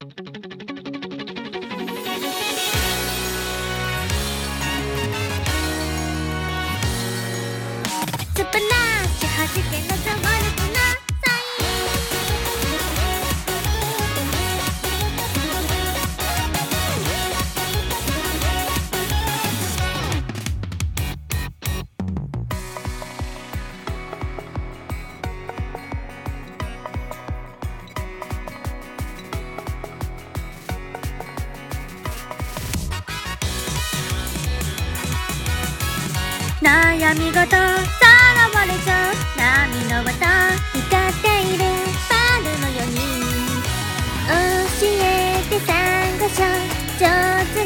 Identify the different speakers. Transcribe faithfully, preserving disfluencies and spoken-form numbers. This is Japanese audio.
Speaker 1: スプラッシュ弾けの強力なサ悩み事さらわれちゃう波の綿歌っているパールのように教えてサンゴ礁上手